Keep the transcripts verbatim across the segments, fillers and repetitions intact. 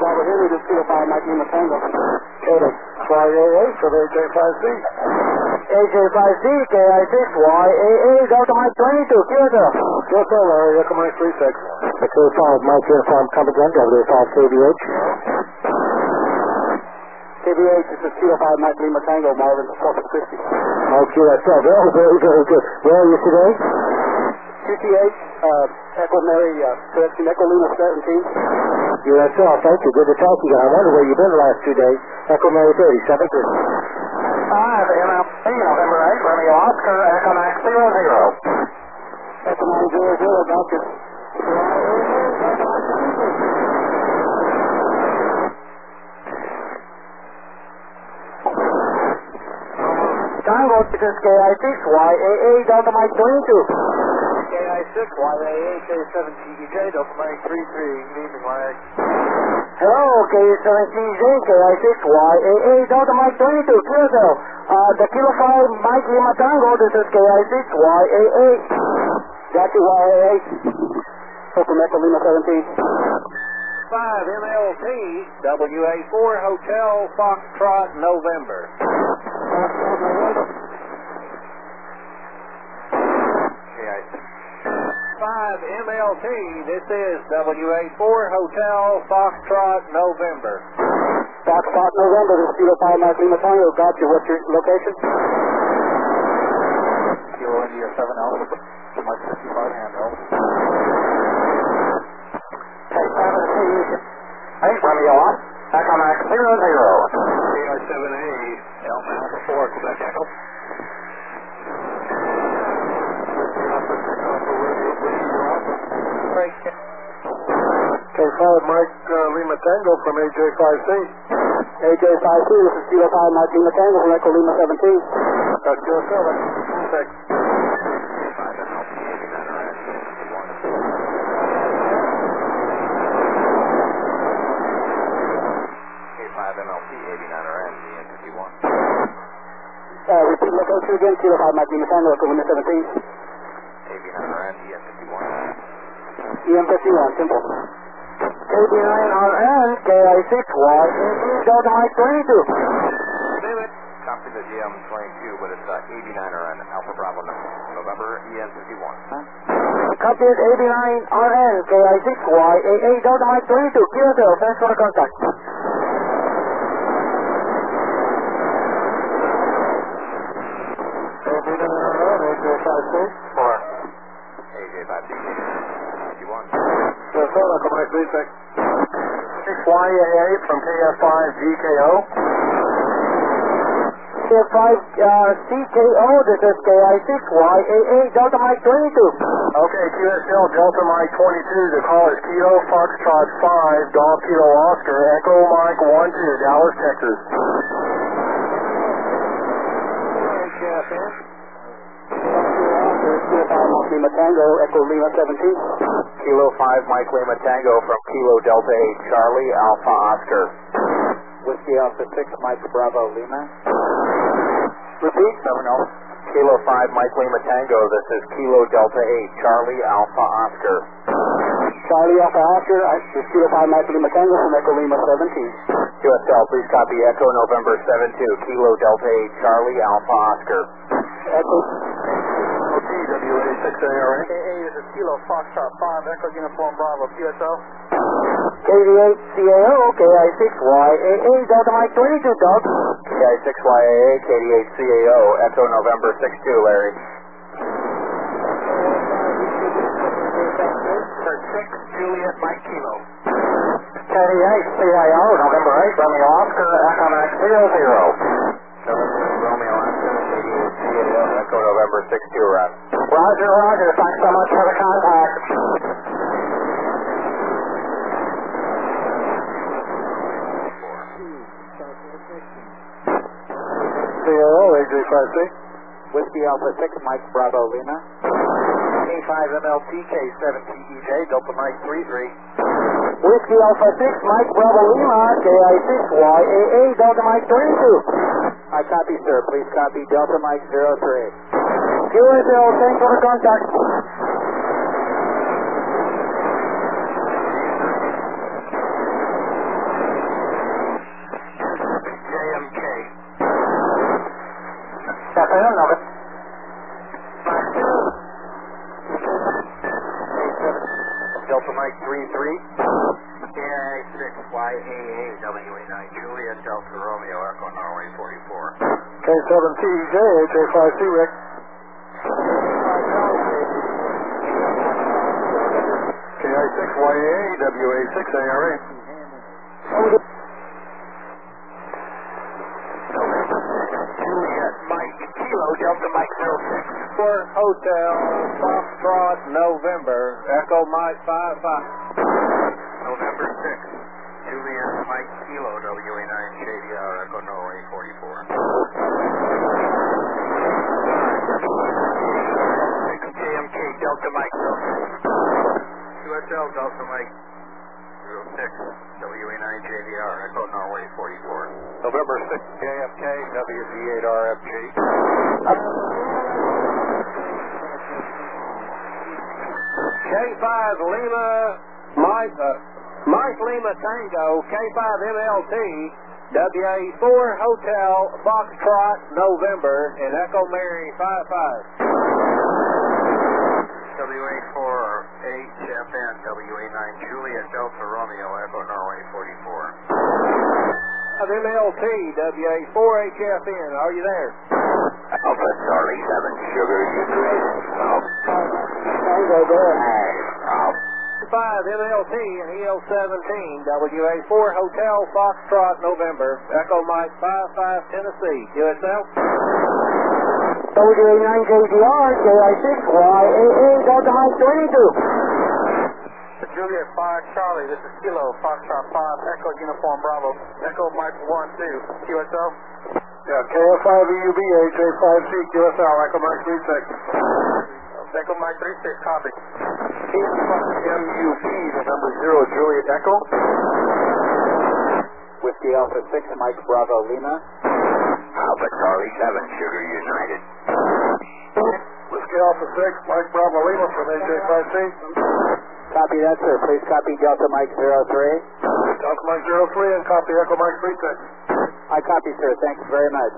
Bravo Henry, this is Kilo five Mike Lima Tango. Kodak Y A A from A J five C. A J five C, K I six Y A A, Delta Mike twenty-two, Kilo. Kilo Larry, Echo Mike three six. Echo five Mike Uniform, come again, W five K B H. K B H, this is Kilo five Mike Lima Tango, Marvin, Corpus Christi. Mike Q S L, very, very, very good. Where are you today? Q T H, uh, Echo Mary, uh, correction, Echo Lima seventeen. U S L, thank you. Good to talk to you. I wonder where you've been the last two days. Echo Mary thirty, seven good. five, M L P, November eighth, Romeo Oscar, Echo Max zero zero. Echo nine zero zero, Doctor. Tango, this is K I six Y A A, Delta Mike twenty-two. K I six Y A A, K seven T E J, Delta Mike three three. Good evening, Mike. Hello, K seven T J, K I six Y A A, Delta Mike twenty-two, Kilo. Uh, the Kilo five Mike Lima Tango, this is K I six Y A A. Got you, Y A A. Open Echo Lima seventeen. five M L T, W A four Hotel Foxtrot, November. five M L T, this is W A four Hotel Foxtrot, November. Foxtrot, November, this is Kilo five Mike Lima Tango. Got you. What's your location? Kilo India seven Alpha, Mike fifty-five handheld. Hey, seven T. Hey, Romeo on. Echo Max zero zero. K I seven A, Alpha Alpha four, Quebec Echo. K five Mike uh, Lima Tango from A J five C. A J five C, this is Kilo five Mike Lima Tango from Echo Lima seventeen. That's Kilo seven. Thanks. K five M L P, eighty-nine R N, E N fifty-one. Uh, repeat location again, Kilo five Mike Lima Tango, Echo Lima seventeen. eighty-nine R N, E N fifty-one. E M fifty-one, simple. eighty-nine R N, K I six Y A A, Delta Mike twenty-two. Copy the G M twenty-two, but it's uh, eighty-nine R N, Alpha Bravo, November, E N fifty-one. Huh? Copy is eighty-nine R N, K I six Y A A, Delta Mike twenty-two. Kilo, thanks for the contact. Four. A J five C, fifty-one. Kilo seven, Echo Mike three six. six Y A A from K F five G K O. K F five uh, C K O, this is K I six Y A A, Delta Mike twenty-two. Okay, Q S L, Delta Mike twenty-two, the call is Kilo Foxtrot five, Golf Kilo Oscar, Echo Mike one two, Dallas, Texas. Kilo five Mike Lima Tango, Echo Lima seventeen. Kilo five Mike Lima Tango from Kilo Delta eight, Charlie, Alpha Oscar. Whiskey Alpha six, Mike Bravo Lima. Repeat. seven oh. Kilo five Mike Lima Tango, this is Kilo Delta eight, Charlie, Alpha Oscar. Charlie Alpha Oscar, this is Kilo five Mike Lima Tango from Echo Lima seventeen. Q S L, please copy Echo November seven two, Kilo Delta eight, Charlie, Alpha Oscar. Echo. O T W A six A R A. K A, this is Kilo Foxtrot five, Echo Uniform Bravo, Q S L. K D eight C A O, K I six Y A A, Delta Mike twenty-two, Doug. K I six Y A A, K D eight C A O, Echo November six two, Larry. six, Juliet Mike Kilo. K D eight C A O, November eighth, Romeo Oscar, Echo Max zero zero. Romeo Oscar, K D eight C A O, Echo November six two, Ron. Roger, Roger, thanks so much for the contact. C A O, A J five C. Whiskey Alpha six, Mike Bravo Lima. K five M L T, K seven T E J, Delta Mike three three. Whiskey Alpha six, Mike Bravo Lima, K I six Y A A, Delta Mike twenty-two. I copy, sir. Please copy Delta Mike zero three. Q S L, thanks for the contact. and number. Delta Mike three three. K I six Y A A W A nine Juliet Delta Romeo Echo Norway forty-four. K seven T J H A five C Rick. K I six Y A A W A six A R A. Juliet Mike Kilo Delta Mike zero six. For Hotel Foxtrot November Echo Mike five five. November sixth, Juliet Mike Kilo W A nine J D R Echo Norway forty-four. six J M K Delta Mike zero six. Q S L Delta Mike zero six W A nine J D R Echo Norway forty-four. November sixth, J M K W D eight R F G. K five Lima Mike uh, Mike Lima Tango K five M L T W A four Hotel Foxtrot November and Echo Mary five five. W A four H F N W A nine Juliet Delta Romeo Echo Norway forty-four. M L T W A four H F N, are you there? Alpha Charlie seven Sugar Tango there. five M L T and E L seventeen W A four Hotel Foxtrot November Echo Mike five five Tennessee U S L. W A nine J D R K I six Y A A Delta Mike twenty-two. Juliet five Charlie, this is Kilo Foxtrot five Echo Uniform Bravo. Echo Mike one two Q S L. Yeah, K F five E U B H A five C Q S L Echo Mike three six. Echo Mike three six, copy. M U P, November zero Juliet Echo. Whiskey Alpha six Mike Bravo Lima. Alpha Charlie seven Sugar United. Whiskey Alpha six Mike Bravo Lima from H A five C. Copy that, sir. Please copy Delta Mike zero three. Delta Mike zero three and copy Echo Mike three six. I copy, sir. Thank you very much.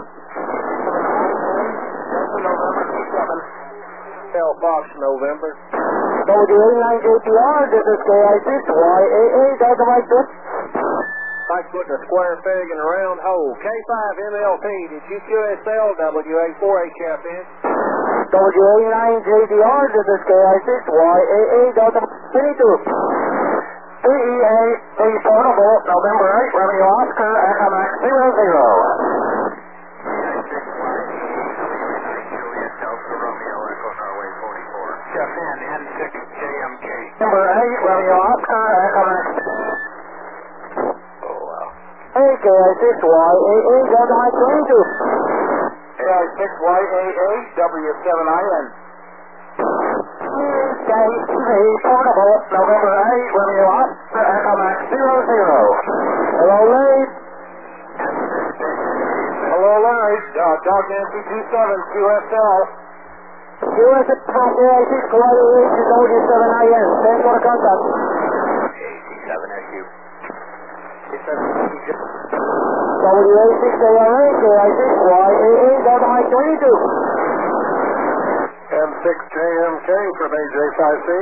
Hotel Fox November. W A nine J D R, this is K I six Y A A Delta Mike two. Mike putting a square peg in a round hole. K five M L P, did you Q S L W A four H F N? W A nine J D R, this is K I six Y A A Delta twenty-two. T E A, a portable, November eighth, Romeo Oscar, Echo Max zero zero. Juliet Delta Romeo Echo Norway forty-four. F N N six J M K. Number eight, Romeo Oscar, Echo Max. Oh, wow. Hey, K I six Y A A Delta Mike twenty-two. K I six Y A A W seven I N. K three, portable, November eighth, Romeo Oscar, Echo Max zero zero. Hello, Lee. Hello, Larry. Uh, Dog Nancy two seven Q S L. Q S L from K I six Y A A to W seven I N. Thanks for the contact. A C seven S U. W A six A R A, K I six Y A A Delta Mike twenty-two. M six J M K from A J five C.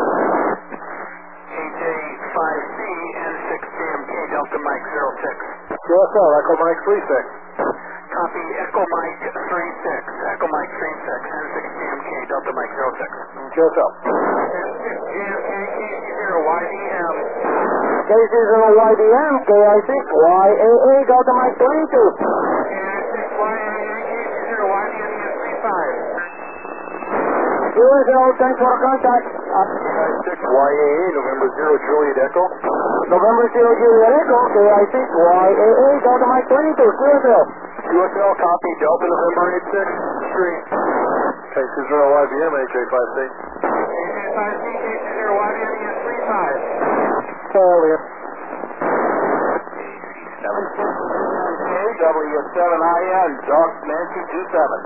A J five C N six J M K Delta Mike zero six. Q S L Echo Mike three six. Copy Echo Mike three six. Echo Mike three six N six J M K Delta Mike zero six. Q S L. N six J M K K zero Y D M. K zero Y D M, K I six Y A A Delta Mike twenty-two. N six Y A A K zero Y D M three five. Q S L, thanks for the contact. Uh, K I six Y A A November zero Juliet Echo. November zero Juliet Echo, K I six Y A A Delta Mike twenty-two. Q S L. Q S L, copy Delta November eight six three. K two zero Y B M H A five C. A J five C K zero Y D M three five. Earlier. W seven I N Dog Nancy two seven.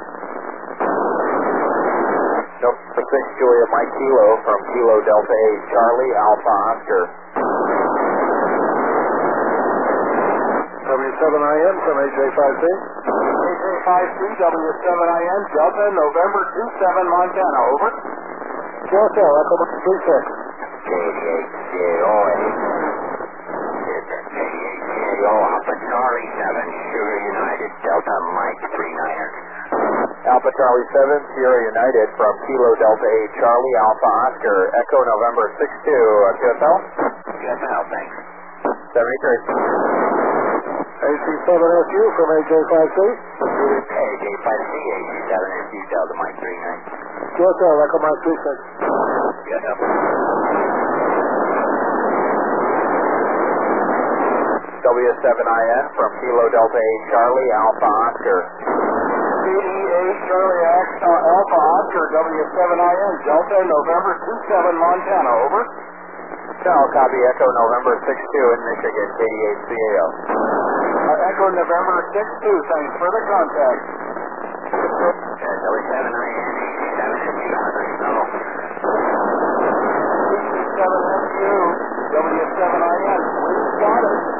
Delta six Julia Mike Kilo from Kilo Delta eight Charlie Alpha Oscar. W seven I N from A J five C. A J five C, W seven I N, Delta, November two seven, Montana, over. Q S L, Echo Mike three six. J eighty-eight C A O, J eighty-eight C A O, Alpha Charlie seven, Sugar United, Delta Mike three niner. Alpha Charlie seven, Sierra United from Kilo Delta eight, Charlie Alpha Oscar, Echo November six two, uh, Q S L? Q S L, thanks. seventy-three. A C seven S U from A J five C. A J five C, A C seven S U, Delta Mike three nine. Q S L, Echo Mike three six. Q S L. W seven I N from Kilo Delta eight, Charlie Alpha Oscar. C E A Charlie X, uh, Alpha Oscar, W seven I N, Delta, November two seven, Montana, over. Cal, copy, Echo November six two in Michigan, K D eight C A O. Uh, Echo November six two, thanks for the contact. W seven I N, eighty-seven S U, Huddersville. eighty-seven S U, W seven I N, we got it.